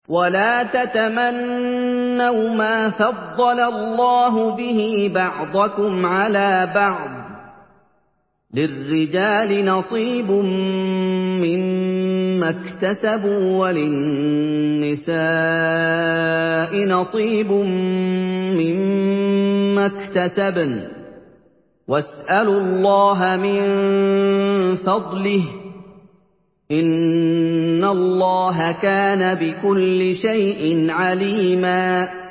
وَلَا تَتَمَنَّوْا مَا فَضَّلَ اللَّهُ بِهِ بَعْضَكُمْ عَلَىٰ بَعْضٍ ۚ لِّلرِّجَالِ نَصِيبٌ مِّمَّا اكْتَسَبُوا وَلِلنِّسَاءِ نَصِيبٌ مِّمَّا اكْتَسَبْنَ ۚ وَاسْأَلُوا اللَّهَ مِن فَضْلِهِ ۗ إِنَّ اللَّهَ كَانَ بِكُلِّ شَيْءٍ عَلِيمًا